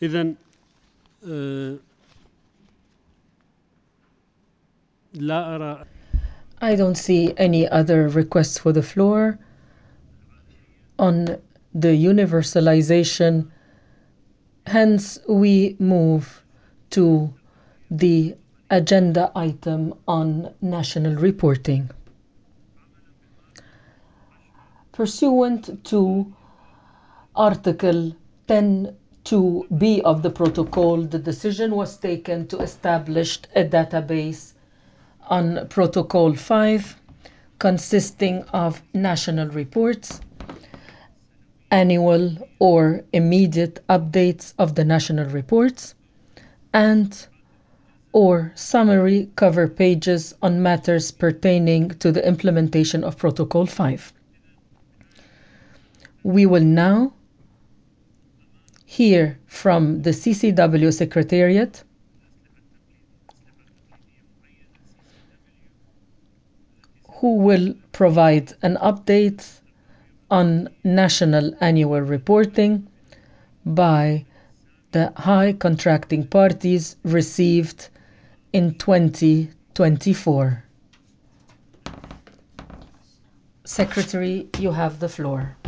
إذن لا أرى. I don't see any other requests for the floor on the universalization. Hence, we move to the agenda item on national reporting. Pursuant to Article 10(2)(b) of the protocol, the decision was taken to establish a database on Protocol 5 consisting of national reports, annual or immediate updates of the national reports, and or summary cover pages on matters pertaining to the implementation of Protocol 5. We will now hear from the CCW Secretariat who will provide an update on national annual reporting by the high contracting parties received in 2024. Secretary, you have the floor.